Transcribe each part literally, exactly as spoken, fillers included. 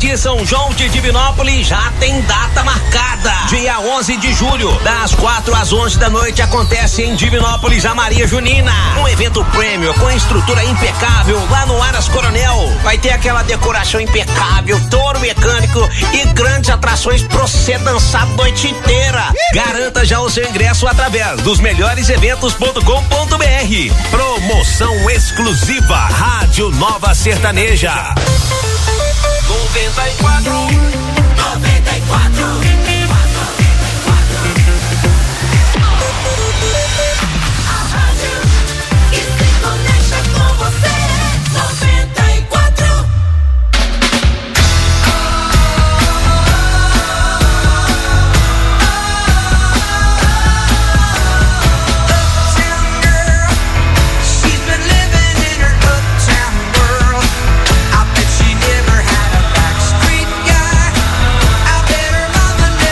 de São João de Divinópolis já tem data marcada. Dia onze de julho, das quatro às onze da noite, acontece em Divinópolis a Maria Junina. Um evento prêmio com estrutura impecável lá no Aras Coronel. Vai ter aquela decoração impecável, touro mecânico e grandes atrações pra você dançar a noite inteira. Garanta já o seu ingresso através dos melhores eventos ponto com ponto br. Promoção exclusiva Rádio Nova Sertaneja. noventa e quatro noventa e quatro A rádio que se conecta com você. noventa e quatro Never had a backstreet guy. I bet her mother never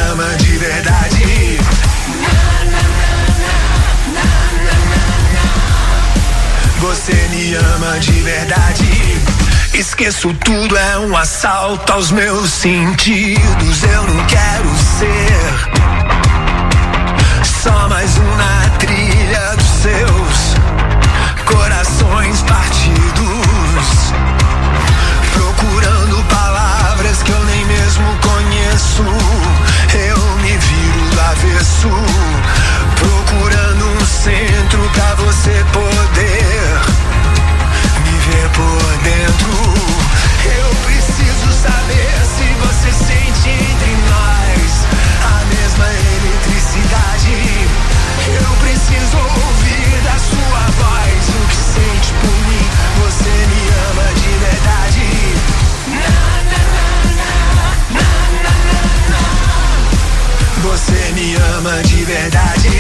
ama de verdade. Você me ama de verdade. Esqueço tudo, é um assalto aos meus sentidos. Eu não quero ser só mais um na trilha dos seus corações partidos, procurando palavras que eu nem mesmo conheço. Eu me viro do avesso, procurando um centro pra você poder me ver por dentro. Eu preciso saber se você sente entre nós a mesma eletricidade. Eu preciso ouvir da sua voz o que sente por mim. Você me ama de verdade. Você me ama de verdade.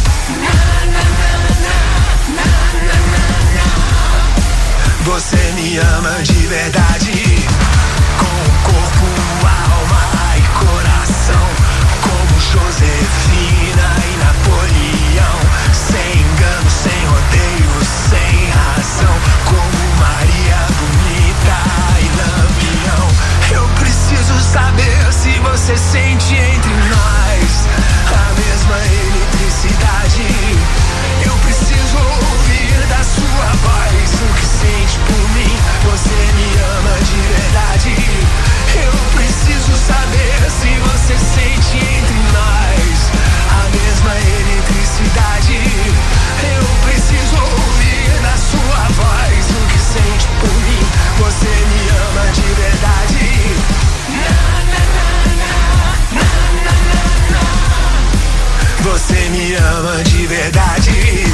Você me ama de verdade. Com corpo, alma e coração, como Josefina e Napoleão. Sem engano, sem rodeio, sem razão, como Maria Bonita e Lampião. Eu preciso saber se você sente entre nós a mesma eletricidade. Eu preciso ouvir da sua voz o que sente por mim. Você me ama de verdade. Eu preciso saber se você sente entre nós a mesma eletricidade. Eu preciso ouvir da sua voz o que sente por mim. Você me ama de verdade. Você me ama de verdade.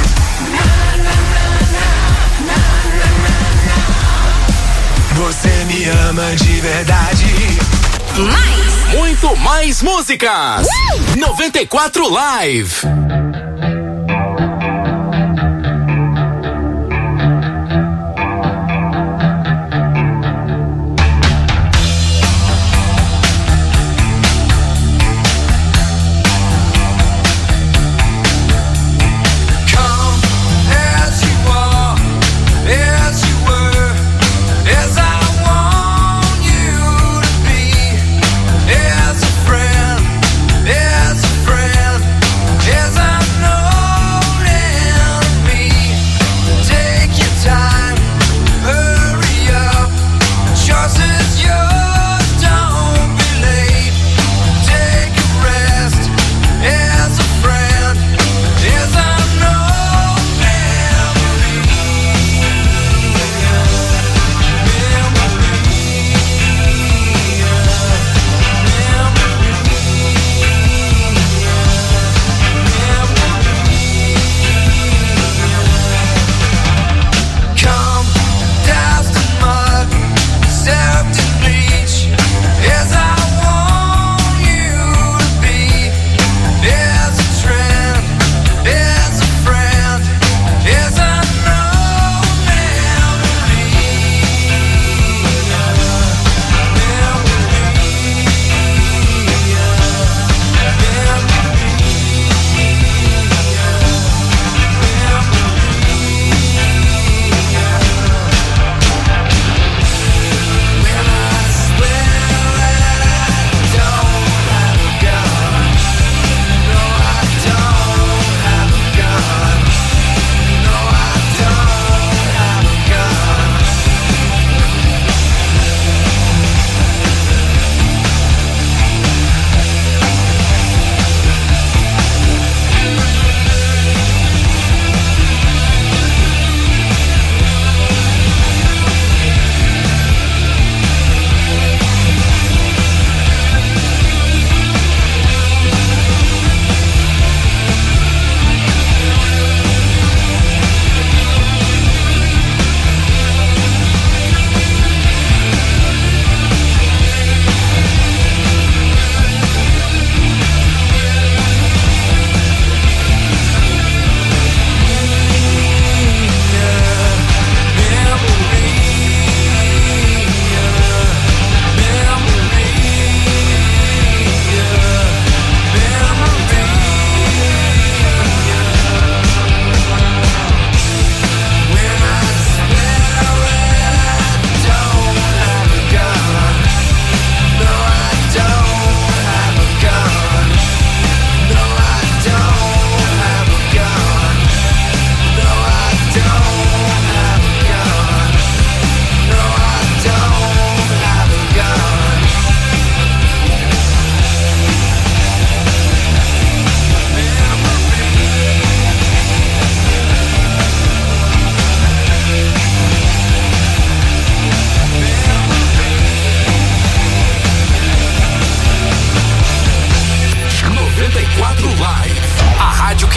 Você me ama de verdade. Mais. Muito mais músicas. Uh! noventa e quatro Live. As a friend, as a friend, as I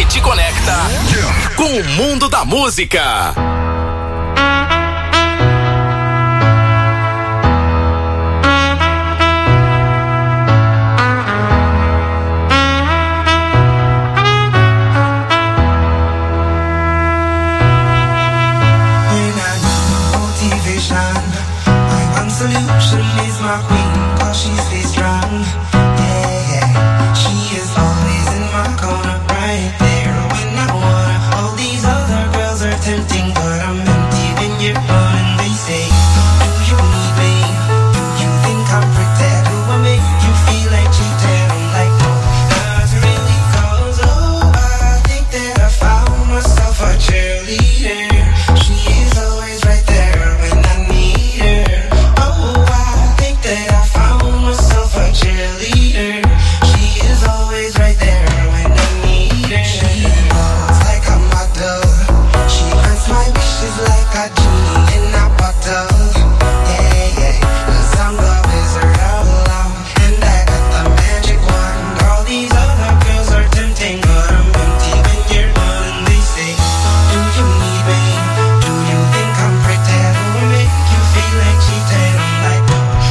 te conecta com o mundo da música. Solution is my queen, cause she stays strong. Yeah, yeah. She is always in my corner, right there when I wanna. All these other girls are tempting, but I'm empty when you're gone. And they say, do you need me? Do you think I'm pretty? Do I make you feel like cheating? I'm like, no, not really, cause oh, I think that I found myself a cheerleader. She is always right there when I need her. That I found myself a cheerleader. She is always right there when I need her. She walks like a model. She grants my wishes like a genie in a bottle. Yeah, yeah, cause I'm the wizard of love, and I got the magic wand. All these other girls are tempting, but I'm empty when you're gone. And they say, do you need me? Do you think I'm pretty? Do I make you feel like cheating? I'm like,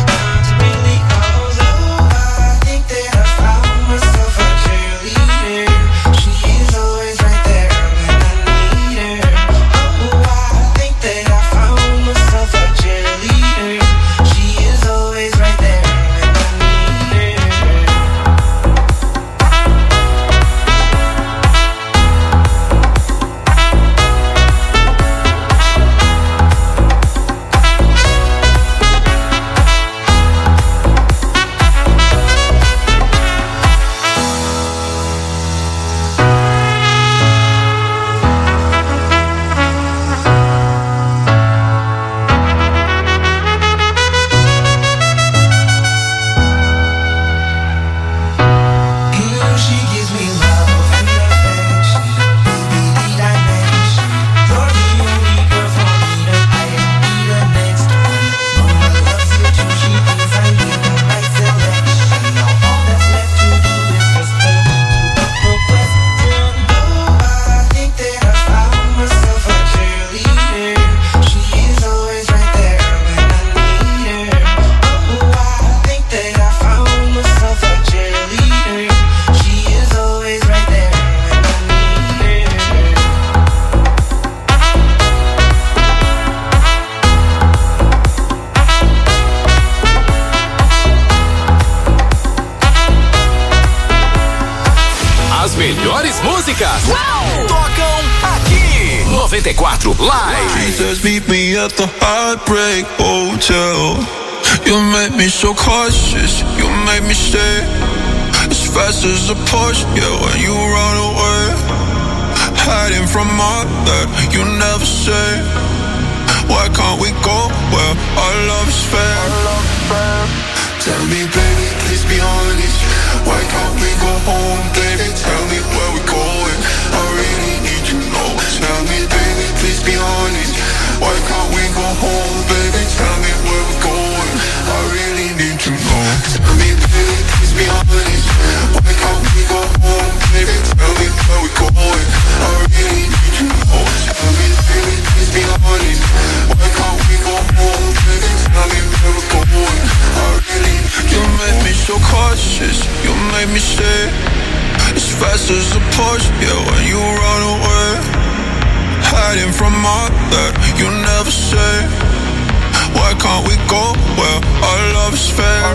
noventa e quatro Live. She says meet me at the Heartbreak Hotel. You make me so cautious, you make me stay as fast as a Porsche, yeah, when you run away, hiding from all that you never say. Why can't we go where our love is fair? Tell me baby, please be honest. Why can't we go home, baby? Tell me where we're going, I really need to know. Tell me baby, please be honest. Why can't we go home, baby? Tell me where we're going, I really need to know. Tell me baby, please be honest. Why can't we go home, baby? Tell me where we're going, I really need to know. Tell me baby, please be honest. Why can't we go home, baby? Tell me where we're going, I really need to know. You make me so cautious, you make me stay as fast as a Porsche, yeah, when you run away, hiding from all that you never say. Why can't we go where our love is fair?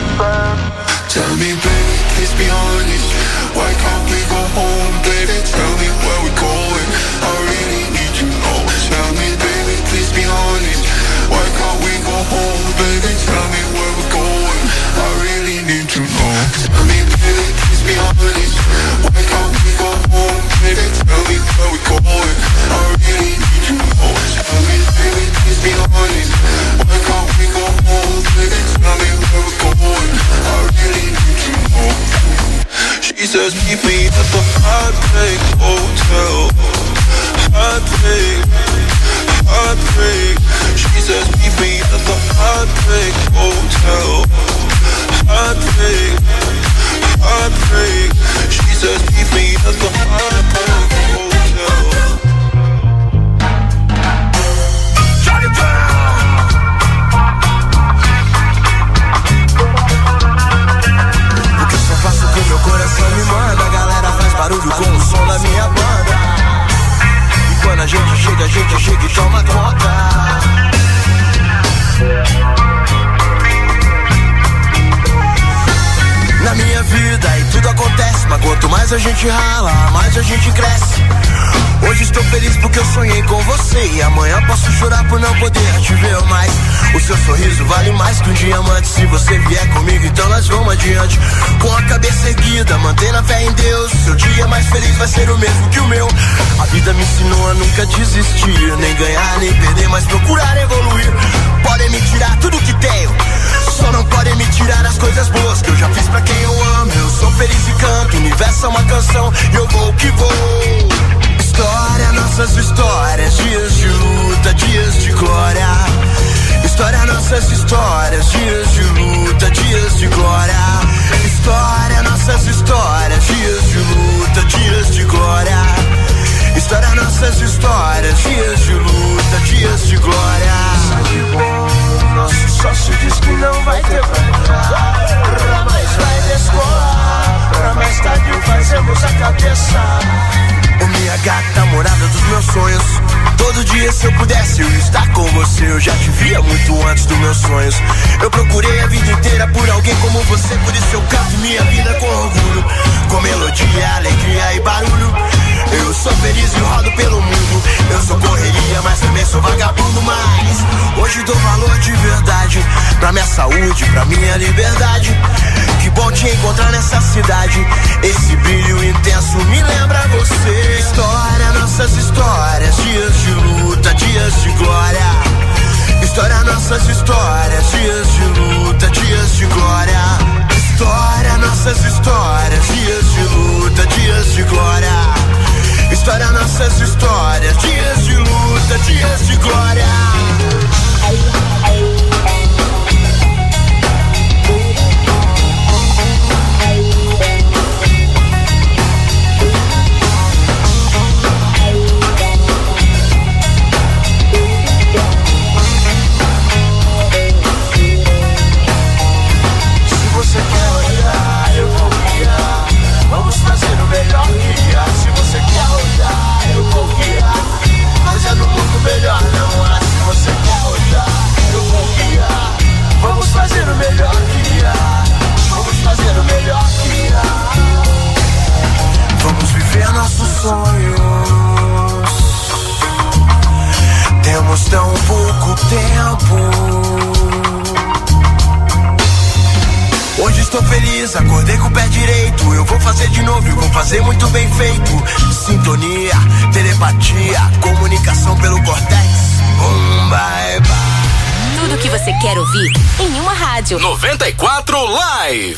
Tell me baby, please be honest. Why can't we go home, baby? Tell me where we're going, I really need to know. Tell me baby, please be honest. Why can't we go home, baby? Tell me where we're going, I really need to know. Tell me baby, please be honest. Why can't we go home, baby? Tell me where we're going, I really need to know. Tell me baby, please be honest. Why can't we go home, baby? Tell me where we're going, I really need to know. She says meet me at the Heartbreak Hotel. Heartbreak, heartbreak. She says meet me at the Heartbreak Hotel. Heartbreak, heartbreak. She says meet me at the Heartbreak só me manda, a galera faz barulho com o som da minha banda. E quando a gente chega, a gente chega e toma conta. Na minha vida e tudo acontece, mas quanto mais a gente rala, mais a gente cresce. Hoje estou feliz porque eu sonhei com você, e amanhã posso chorar por não poder te ver mais. O seu sorriso vale mais que um diamante. Se você vier comigo, então nós vamos adiante. Com a cabeça erguida, mantendo a fé em Deus. Seu dia mais feliz vai ser o mesmo que o meu. A vida me ensinou a nunca desistir, nem ganhar, nem perder, mas procurar evoluir. Podem me tirar tudo que tenho, só não podem me tirar as coisas boas que eu já fiz pra quem eu amo. Eu sou feliz e canto, o universo é uma canção e eu vou que vou. História, nossas histórias, dias de luta, dias de glória. História, nossas histórias, dias de luta, dias de glória. História, nossas histórias, dias de luta, dias de glória. História, nossas histórias, dias de luta, dias de glória. Sabe bom, nosso sócio diz que não vai ter pra entrar, mas vai descolar. Pra mais tarde fazemos a cabeça. Ô minha gata, morada dos meus sonhos. Todo dia se eu pudesse eu ia estar com você. Eu já te via muito antes dos meus sonhos. Eu procurei a vida inteira por alguém como você. Por isso eu canto minha vida com orgulho, com melodia, alegria e barulho. Eu sou feliz e rodo pelo mundo. Eu sou correria, mas também sou vagabundo. Mas hoje dou valor de verdade pra minha saúde, pra minha liberdade. Que bom te encontrar nessa cidade. Esse brilho intenso me lembra você. História, nossas histórias, dias de luta, dias de glória. História, nossas histórias, dias de luta, dias de glória. História, nossas histórias, dias de luta, dias de glória. História, nossas histórias, dias de luta, dias de glória. Se você quer olhar, eu vou guiar. Vamos fazer o melhor guia. Se você quer olhar, eu vou guiar. Mas é no mundo melhor, não há. Se você quer olhar, eu vou guiar. Vamos fazer o melhor guia. Vamos fazer o melhor guia. Vamos viver nossos sonhos. Temos tão pouco tempo. Hoje estou feliz, acordei com o pé direito. Eu vou fazer de novo e vou fazer muito bem feito. Sintonia, telepatia, comunicação pelo córtex. Um bye bye. Tudo que você quer ouvir em uma rádio. noventa e quatro Live.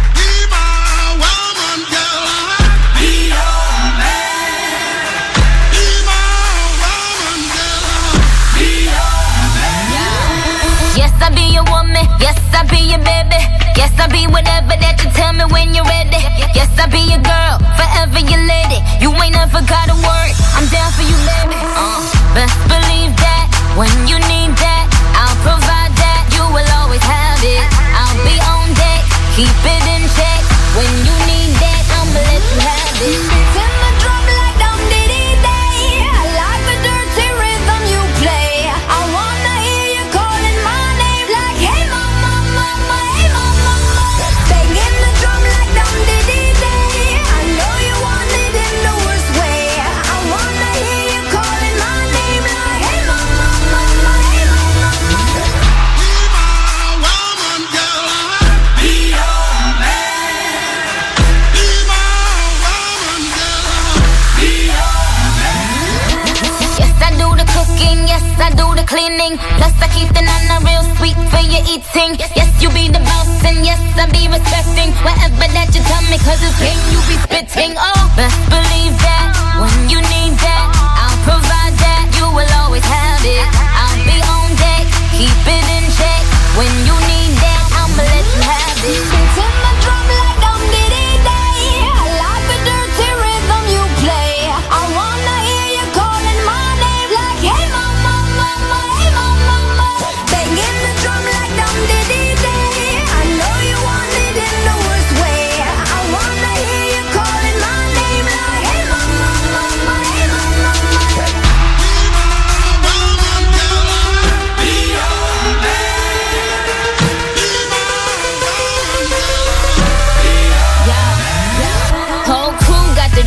Yes, I be your woman. Yes, I be your baby. Yes, I be whatever that you tell me when you're ready. Yes, I be your girl, forever your lady. You ain't never got a word, I'm down for you, baby. Uh, best believe that, when you need that, I'll provide that. You will always have it. I'll be on deck, keep it in check. When you need that, I'ma let you have it. Beating the drum like dum diddy day. I like the dirty rhythm you play. I wanna hear you calling my name like hey mama, mama, hey mama, mama. Banging the drum like dum diddy day. I know you want it in the worst way. I wanna hear you calling my name like hey mama, mama, hey mama, mama. Be my woman, girl, be your man. Be my woman, girl, be your man. Yes, I do the cooking, yes, I do the cleaning. Plus I keep the nana real sweet for your eating. Yes, you be the boss and yes, I be respecting whatever that you tell me, cause it's game you be spitting. Oh, best believe that, when you need that, I'll provide that. You will always have it. I'll be on deck, keep it in check. When you need that, I'ma let you have it. Beating the drum like dum diddy day. I like the dirty rhythm you play. I wanna hear you calling my name like hey mama, mama, hey mama, mama. Banging the drum like dum diddy day. I know you want it in the worst way. I wanna hear you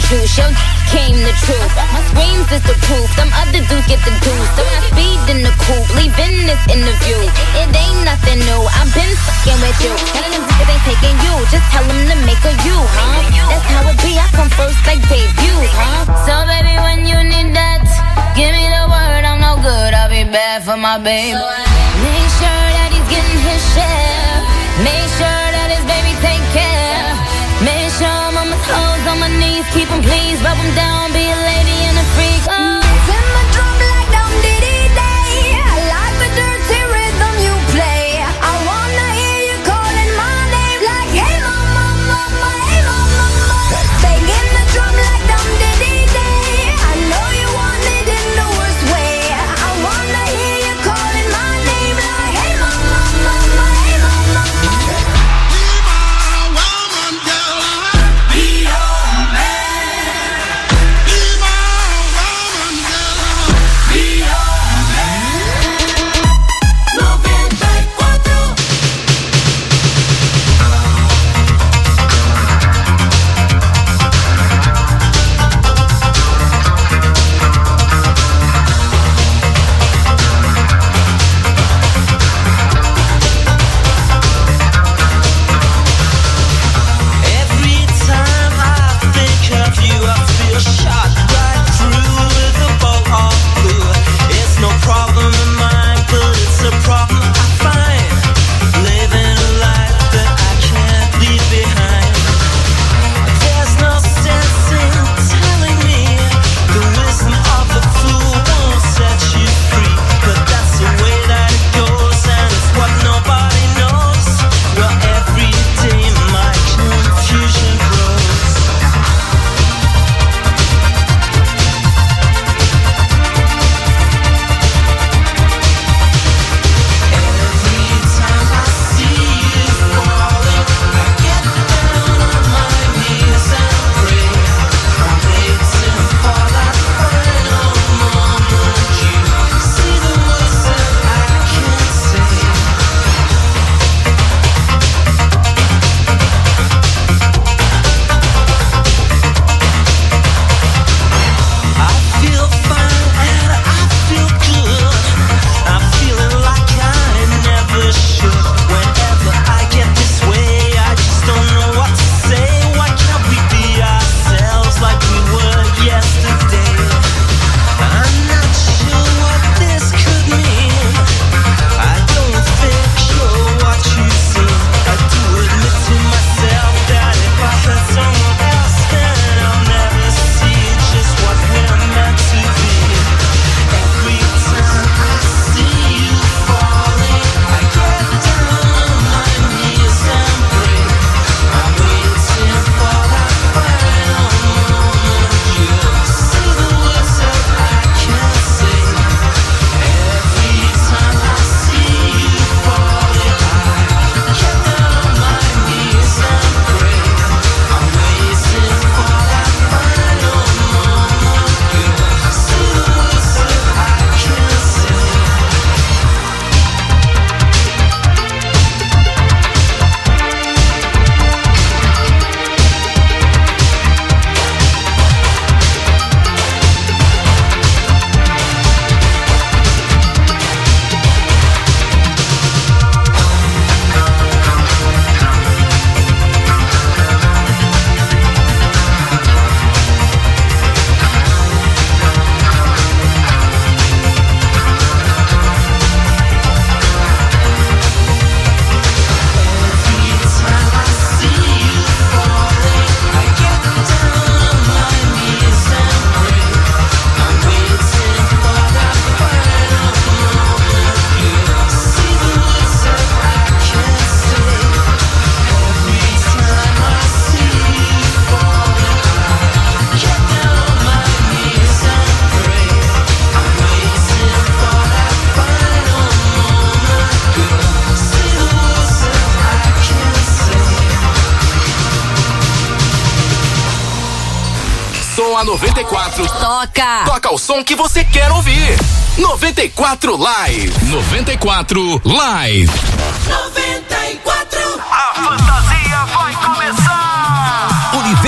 juice. Yo, came the truth. My screams is the proof. Them other dudes get the juice. So I speed in the coupe, leaving this interview. It ain't nothing new. I've been fucking with you. None of them niggas ain't taking you. Just tell them to make a you, huh? That's how it be. I come first like debuts, huh? So baby, when you need that, give me the word. I'm no good. I'll be bad for my baby. So make sure that he's getting his share. Make sure that his baby take care. Make sure I'm on my toes, on my knees. Keep him please, rub him down. Be a lady and a freak. Oh. Send my drum like dum diddy day. I like the dirty rhythm you play. I wanna hear you calling my name like hey mama, mama, hey mama, mama. Banging the drum like dum diddy day. I know you want it in the worst way. I wanna hear you calling my name like hey mama, mama, hey mama. A noventa e quatro toca. Toca o som que você quer ouvir. noventa e quatro Live. noventa e quatro Live. noventa e quatro. A fantasia vai começar. Universo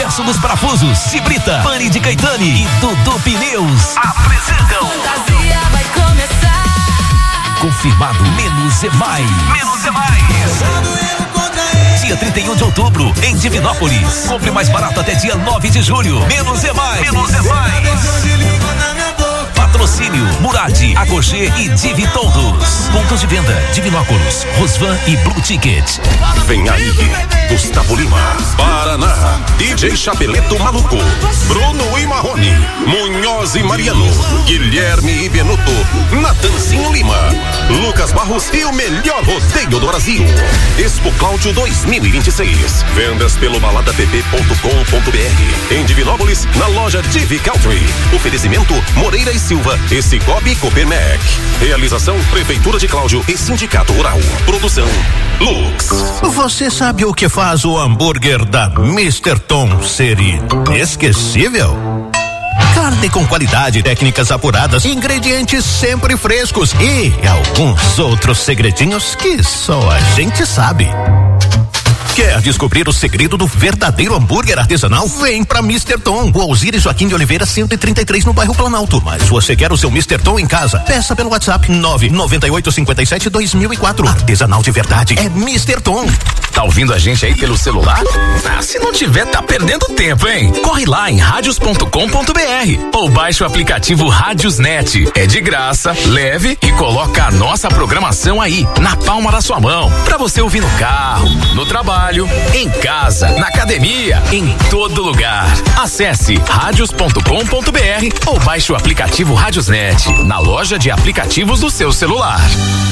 Sucesso dos Parafusos, Cibrita, Pane de Caetani e Dudu Pneus apresentam Fantasia vai começar. Confirmado, menos é mais. Menos é mais. Dia trinta e um de outubro, em Divinópolis. Compre mais barato até dia nove de julho. Menos é mais. Menos é mais. Patrocínio Murad, Agogê e Divi Todos. Pontos de venda: Divinópolis, Rosvan e Blue Ticket. Vem aí, Gustavo Lima, Paraná, D J Chapeleto Maluco, Bruno e Marrone, Munhoz e Mariano, Guilherme e Benuto, Natanzinho Lima, Lucas Barros e o melhor rodeio do Brasil. Expo Cláudio dois mil e vinte e seis. Vendas pelo balada p p ponto com ponto b r. Em Divinópolis, na loja Divi Country. Oferecimento Moreira e Silva e Cicobi Copermec. Realização Prefeitura de Cláudio e Sindicato Rural. Produção Lux. Você sabe o que faz o hambúrguer da mister Tom ser inesquecível? Carne com qualidade, técnicas apuradas, ingredientes sempre frescos e alguns outros segredinhos que só a gente sabe. Quer descobrir o segredo do verdadeiro hambúrguer artesanal? Vem pra mister Tom, o Alzire Joaquim de Oliveira cento e trinta e três no bairro Planalto. Mas você quer o seu mister Tom em casa? Peça pelo WhatsApp nove nove oito cinco sete dois mil e quatro. Artesanal de verdade é mister Tom. Tá ouvindo a gente aí pelo celular? Ah, se não tiver, tá perdendo tempo, hein? Corre lá em radios ponto com ponto b r ou baixe o aplicativo Radiosnet. É de graça, leve e coloca a nossa programação aí, na palma da sua mão, pra você ouvir no carro, no trabalho, em casa, na academia, em todo lugar. Acesse radios ponto com ponto b r ou baixe o aplicativo Radiosnet na loja de aplicativos do seu celular.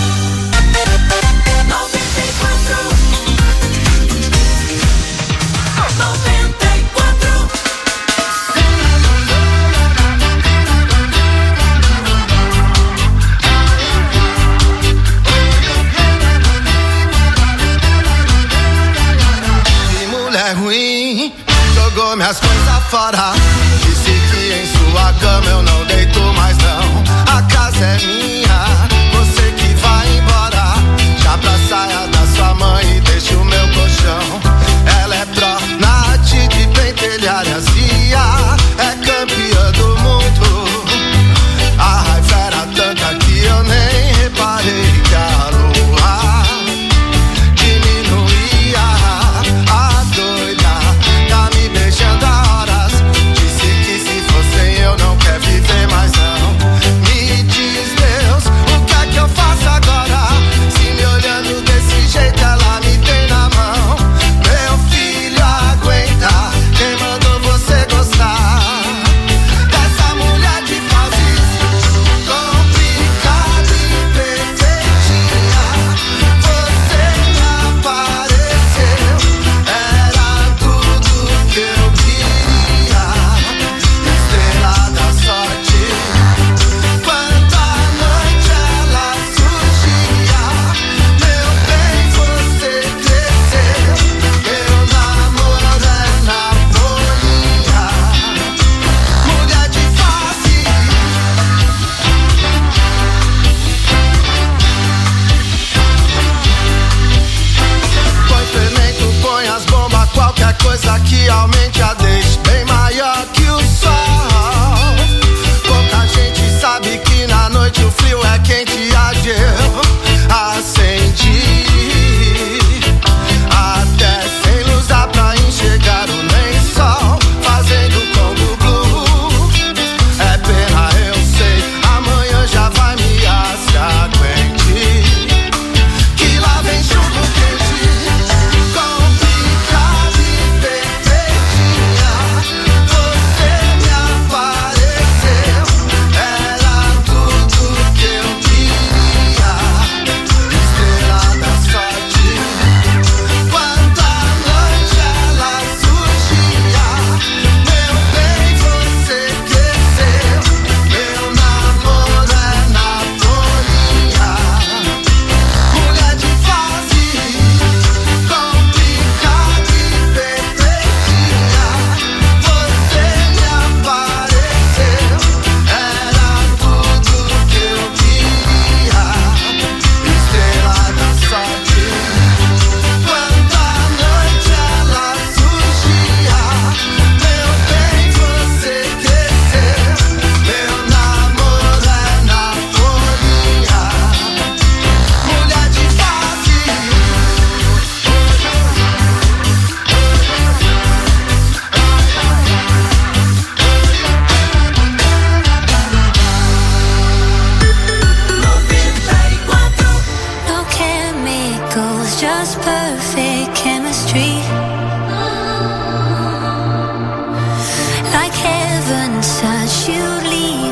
Ruim, jogou minhas coisas fora. Disse que em sua cama eu não deito mais não. A casa é minha, você que vai embora. Já pra saia da sua mãe e deixa o meu colchão. Ela é pró, Nath de pentelharia, é campeã do mundo. A raiva era tanta que eu nem reparei que a lua diminuía. A doida tá me beijando há horas. Disse que se fosse eu não quer viver mais não. Me diz Deus, o que é que eu faço agora? Se me olhando desse jeito ela me tem na mão.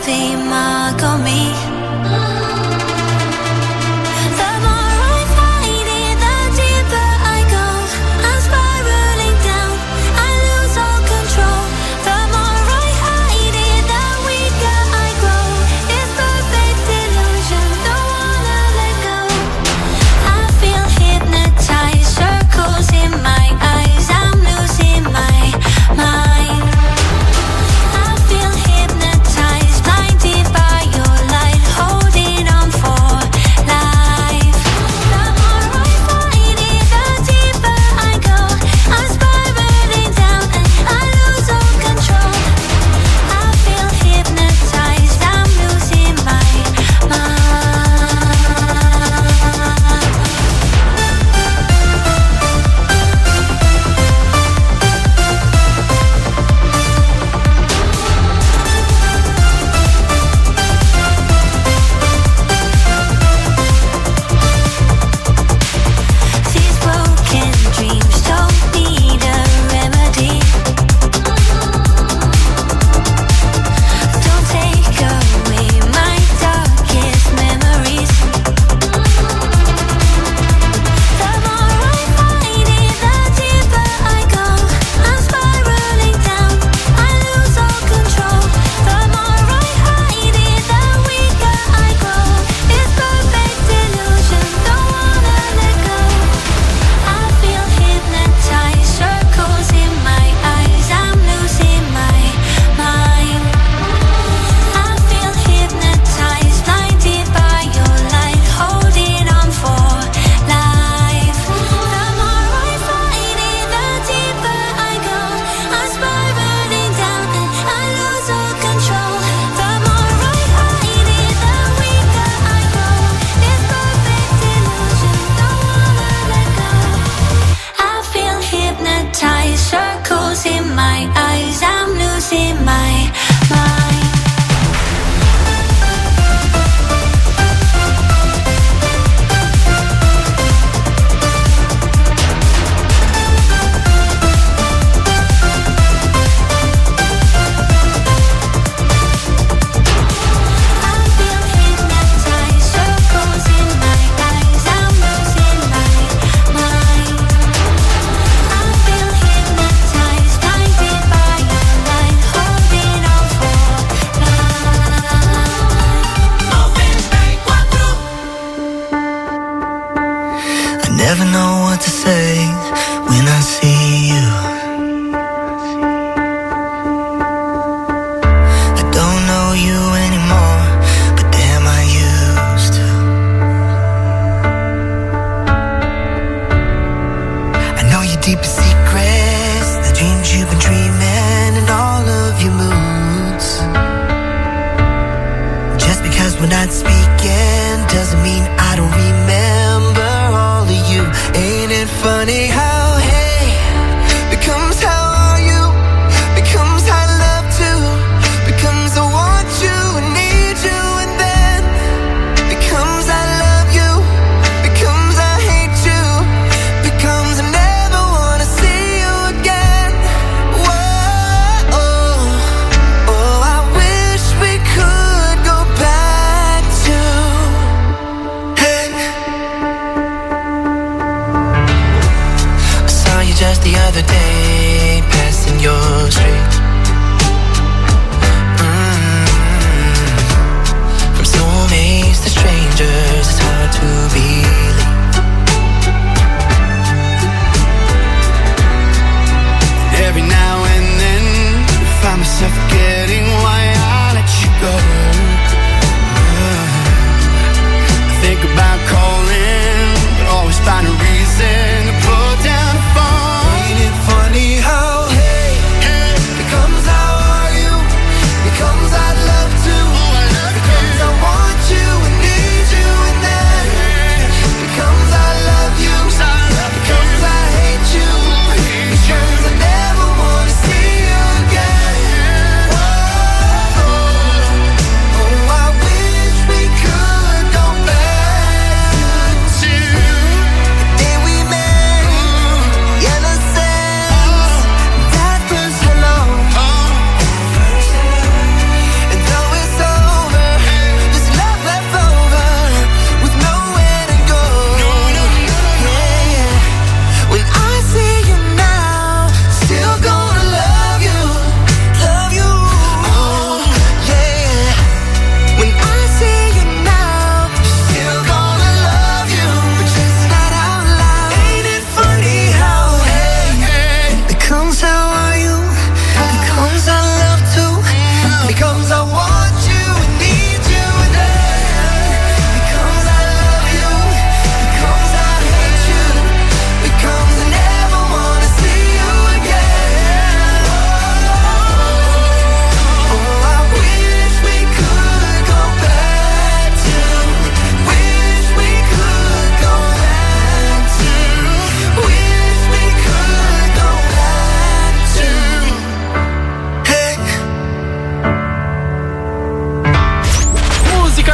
be mark on me. Mind. I feel hypnotized, blinded by your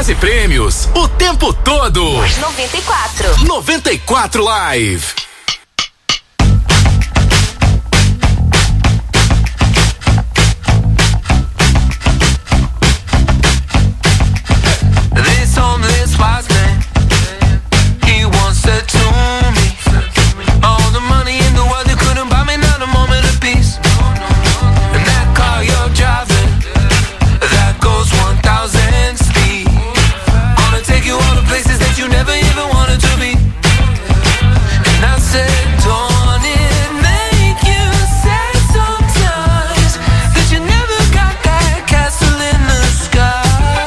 Ofertas e prêmios o tempo todo. noventa e quatro. noventa e quatro Live. This homeless wise man, he once said to me, all the money in the world you couldn't buy me not a moment of peace. And that car you're driving, that goes one thousand speed, gonna take you all the places that you never even wanted to be. And I said, don't it make you sad sometimes that you never got that castle in the sky?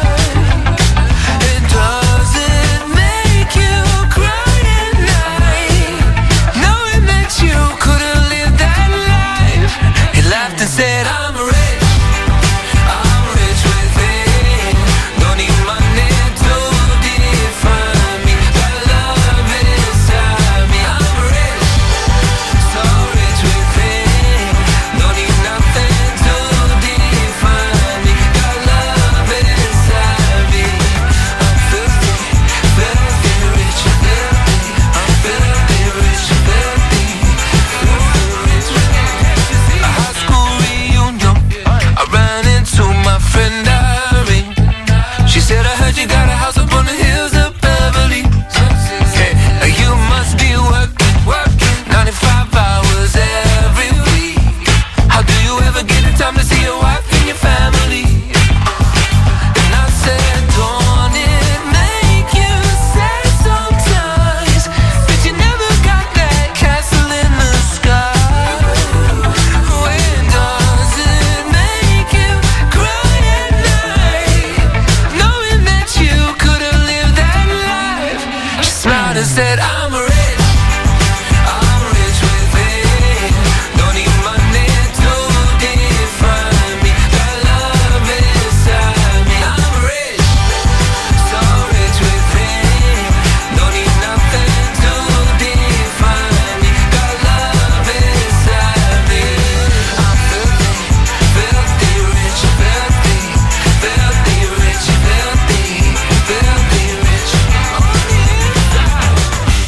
And does it make you cry at night, knowing that you could've lived that life? He laughed and said, I'm rich, I'm rich with it, don't need money to define me, that love inside me. I'm rich, so rich with it, don't need nothing to define me, got love inside me. I'm filthy, filthy rich, filthy, I'm filthy rich, filthy, filthy rich. A high school reunion, I ran into my friend Irene. She said, I heard you got a house up on the hills of Beverly. Hey, you must be working, working ninety-five hours every week. How do you ever get the time to see your wife and your family? And I said, don't it make you sad sometimes that you never got that castle in the sky? When does it make you cry at night, knowing that you could've lived that life? She smiled and said, I'm rich, I'm rich with it, don't need money to define me, got love inside me. I'm rich, so rich with it, don't need nothing to define me, got love inside me. I'm filthy, filthy rich, filthy, filthy rich, filthy, filthy rich on the inside.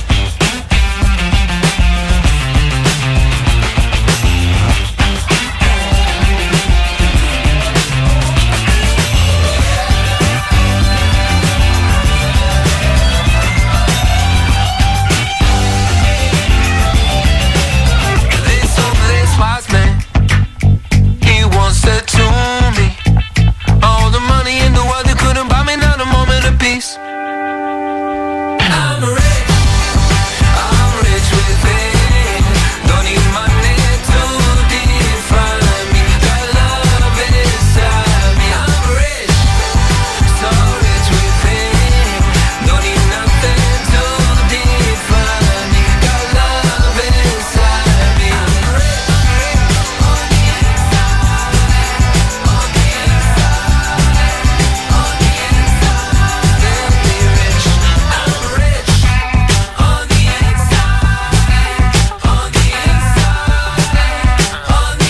This homeless wise man, he once said to me, all the money in the world you couldn't buy me not a moment of peace. I'm rich, I'm rich with it, don't need money to define me, got love inside me. I'm rich, so rich with it, don't need nothing to define me, got love inside me. I'm rich, on the inside, on the inside, on the inside, filthy rich. I'm rich, on the inside, on the inside, on the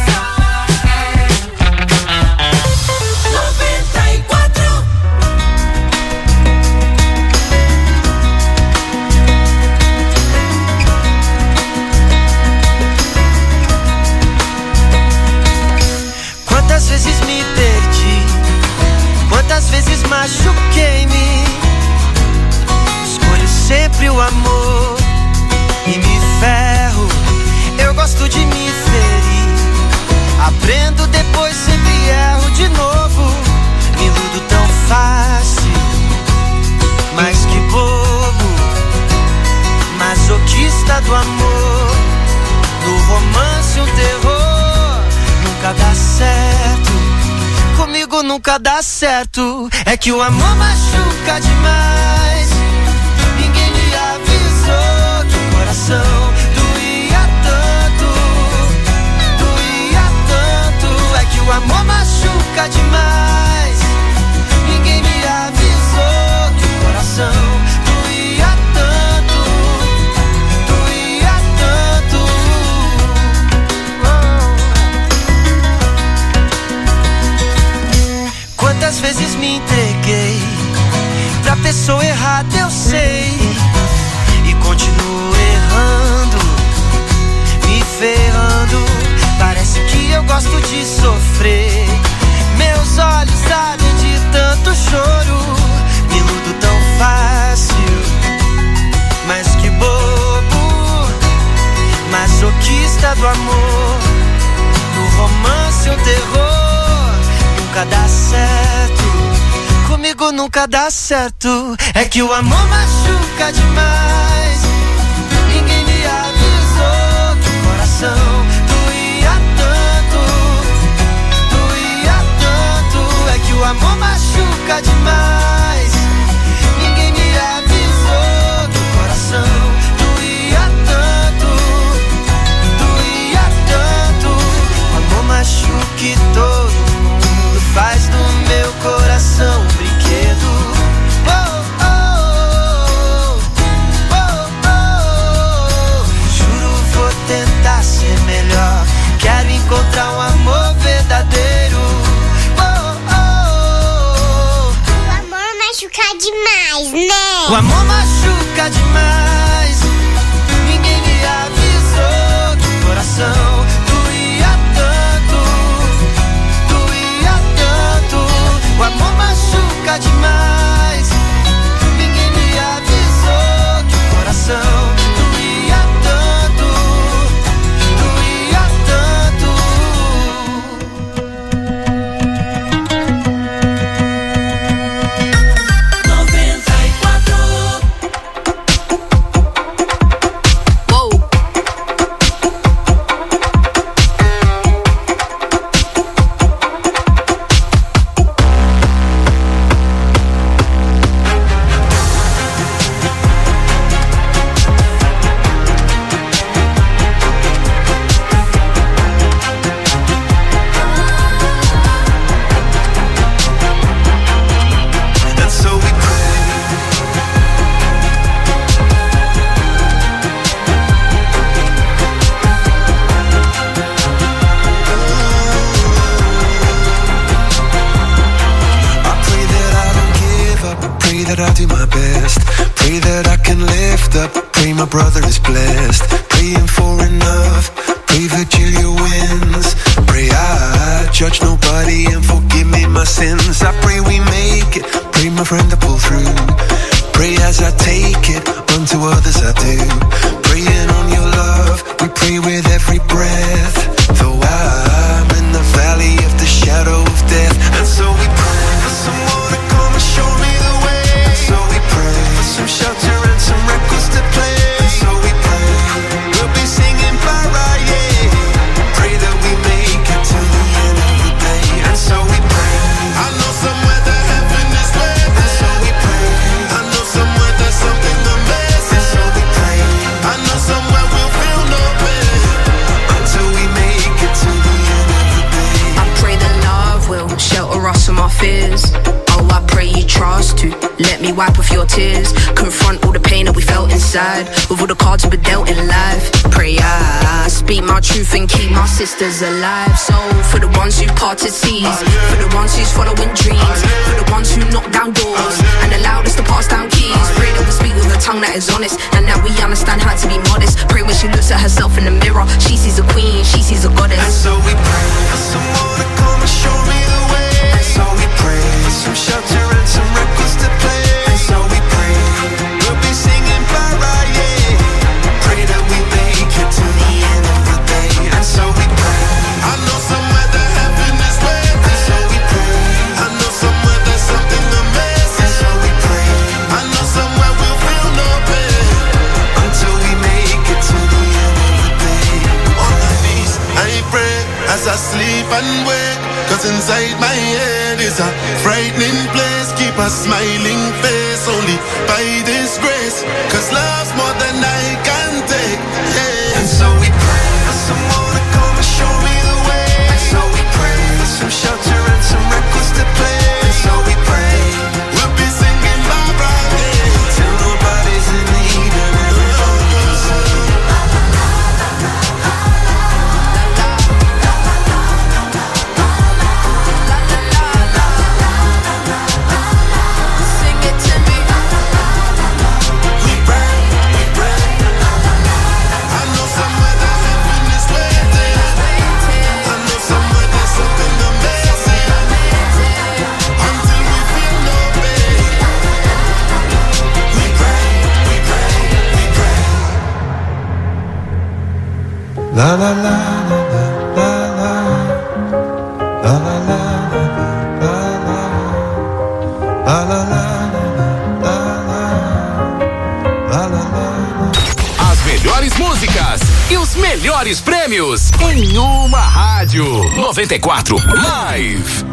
inside. noventa e quatro. Quantas vezes me perdi, quantas vezes machuquei-me. Escolho sempre o amor e me ferro. Eu gosto de me ferir, aprendo depois, sempre erro de novo. Me iludo tão fácil, mas que bobo. Masoquista do amor, no romance um terror. Nunca dá certo, comigo nunca dá certo. É que o amor machuca demais. Ninguém me avisou que o coração doía tanto, doía tanto. É que o amor machuca demais. Ninguém me avisou que o coração doía tanto, doía tanto. Oh. Quantas vezes me entreguei, pra pessoa errada, eu sei. E continuo errando, me ferrando. Parece que eu gosto de sofrer. Meus olhos ardem de tanto choro. Me iludo tão fácil, mas que bobo. Masoquista do amor, no romance ou terror. Nunca dá certo, comigo nunca dá certo. É que o amor machuca demais. Ninguém me avisou que o coração doía tanto, doía tanto. É que o amor machuca demais. Ninguém me avisou que o coração doía tanto, doía tanto. O amor machuca e todo mundo faz do meu coração um brinquedo. Oh, oh, oh, oh, oh. Juro, vou tentar ser melhor. Quero encontrar um amor verdadeiro. Oh, oh, oh. O amor machuca demais, né? O amor machuca demais. Ninguém me avisou que o coração doía tanto, doía tanto. O amor machuca demais. Ninguém me avisou que o coração doía tanto, doía tanto. noventa e quatro. Uou. And so we pray. I pray that I don't give up. I pray that I do my best. Pray that I can lift up. Pray my brother is blessed. Praying for enough. Pray Virgilia wins. Pray I judge nobody and forgive me my sins. I pray we make it. Pray my friend to pull through. Pray as I take it, unto others I do. Praying on your love, we pray with every breath. Though I'm in the valley of the shadow of death. And so we pray for someone to come and show me the way. And so we pray for some shelter and some records to play. And so we pray we'll be singing Mariah. Pray that we make it to the end of the day. And so we pray. I know somewhere that heaven is waiting. And so we pray. I know somewhere there's something amazing. And so we pray. I know somewhere we'll feel no pain until we make it to the end of the day. I pray that love will shelter us from our fears. Oh, I pray you trust to let me wipe off your tears. Confront all the pain that we felt inside with all the cards we were dealt in life. Pray I speak my truth and keep my sisters alive. So for the ones who parted seas, for the ones who's following dreams, for the ones who knock down doors and allowed us to pass down keys. Pray that we speak with a tongue that is honest and that we understand how to be modest. Pray when she looks at herself in the mirror, she sees a queen, she sees a goddess. And so we pray for someone to come and show me the way. And so we pray for some shelter and some records to play. And so we pray we'll be singing Mariah. Pray that we make it to the end of the day. And so we pray. I know somewhere that heaven is waiting. And so we pray. I know somewhere there's something amazing. And so we pray. I know somewhere we'll feel no pain until we make it to the end of the day. On my knees, I pray as I sleep and wake. Cause inside my head is a frightening place. Keep a smiling face only by this grace. Cause love's more than I can take, yeah. And so we pray for someone to come and show me the way. And so we pray for some shelter and some records to play. And so we pray we'll be singing Mariah till nobody's in need and everybody's in. Sing it to me. As melhores músicas e os melhores prêmios em uma rádio. noventa e quatro Live.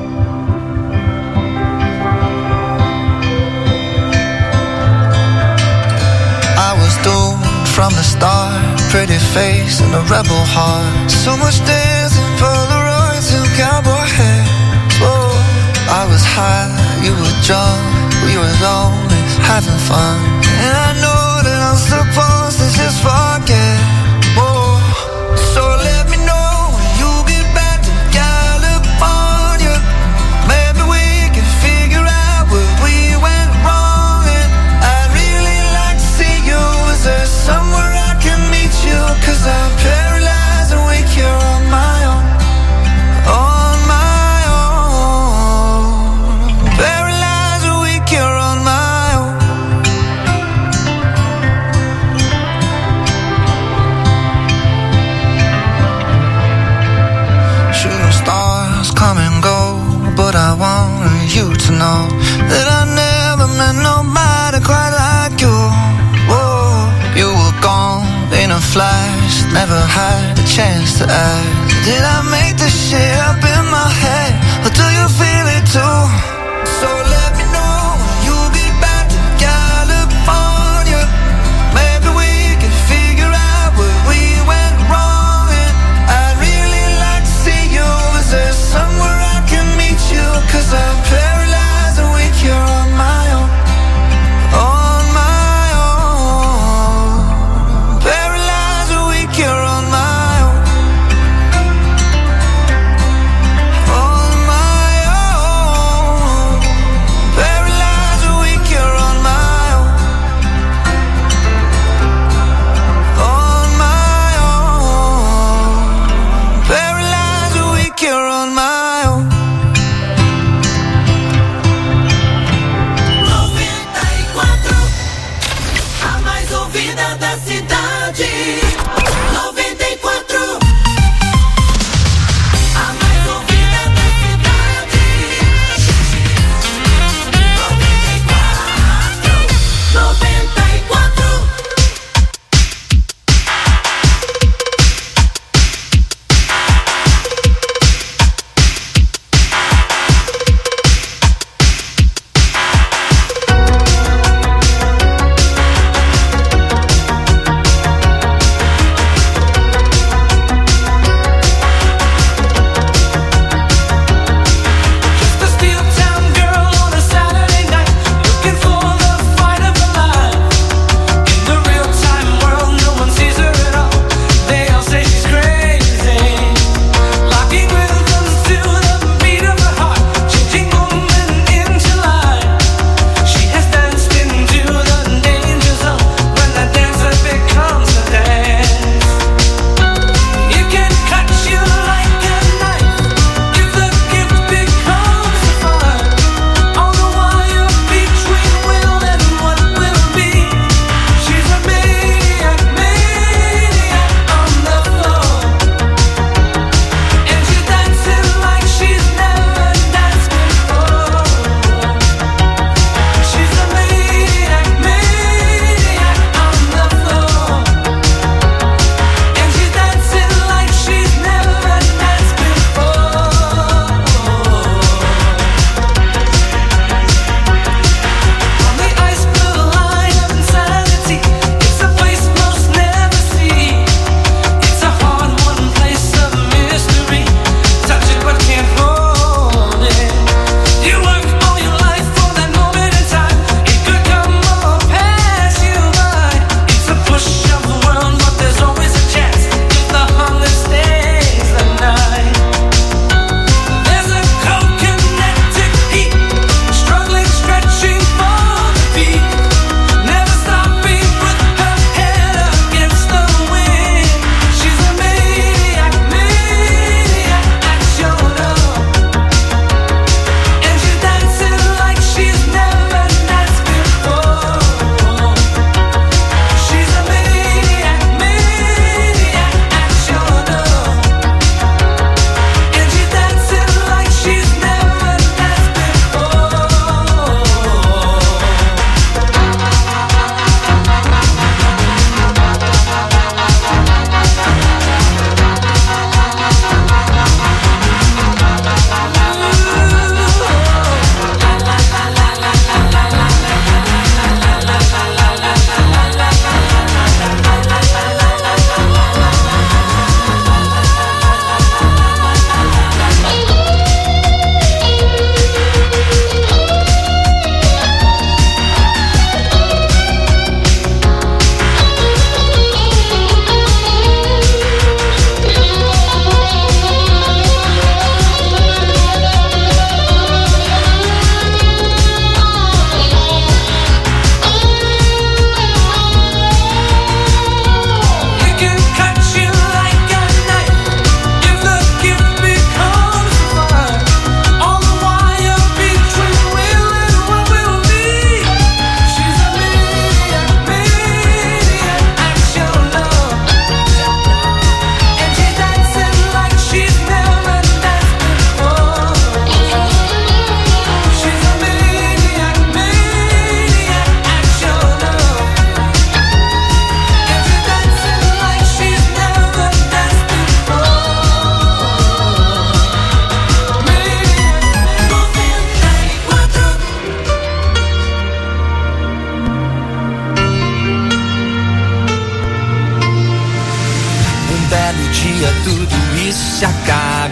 I was doomed from the start, pretty face and a rebel heart. So much dancing, Polaroids and cowboy hats. Whoa. I was high, you were drunk, we were lonely, having fun. And I know that I'm supposed to just forget. Whoa. So let me know when you get back to California. Maybe we can figure out where we went wrong. And I'd really like to see you. Is there somewhere I can meet you? Cause I'm paralyzed and weak here on my own. On my own. Paralyzed and weak here on my own. Shooting stars come and go, but I want you to know that I never met nobody quite like you. Whoa, you were gone in a flash, never had a chance to ask. Did I make this shit up in my head, or do you feel it too? So let me know when you get back to California. Maybe we can figure out where we went wrong. And I'd really like to see you. Is there somewhere I can meet you? Cause I'm paralyzed and weak here on my own. On my own. Paralyzed and weak here on my own.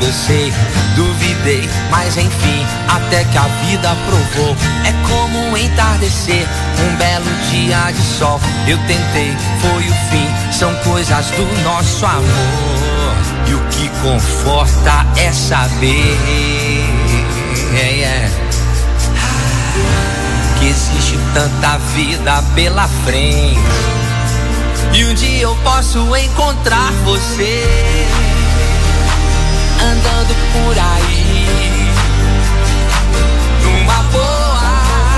eu sei, duvidei, mas enfim, até que a vida provou. É como um entardecer, um belo dia de sol. Eu tentei, foi o fim, são coisas do nosso amor. E o que conforta é saber é, é, que existe tanta vida pela frente. E um dia eu posso encontrar você andando por aí, numa boa,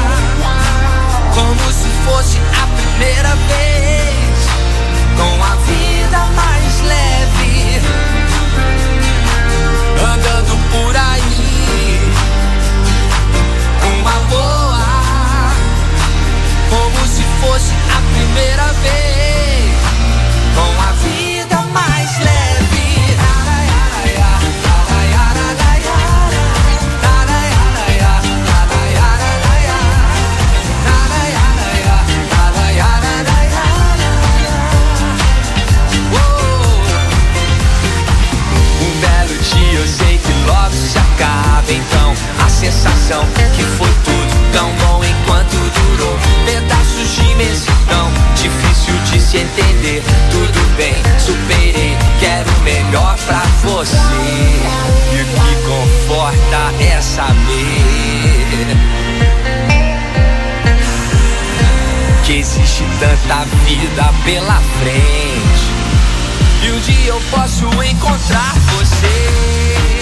como se fosse a primeira vez, com a vida mais leve, andando por aí, numa boa, como se fosse a primeira vez, com a vida mais leve. Um belo dia eu sei que logo se acaba, então a sensação que foi tudo tão bom enquanto durou. Pedaços de imensidão, difícil de se entender. Tudo bem, superei, quero o melhor pra você. E o que conforta é saber que existe tanta vida pela frente. E um dia eu posso encontrar você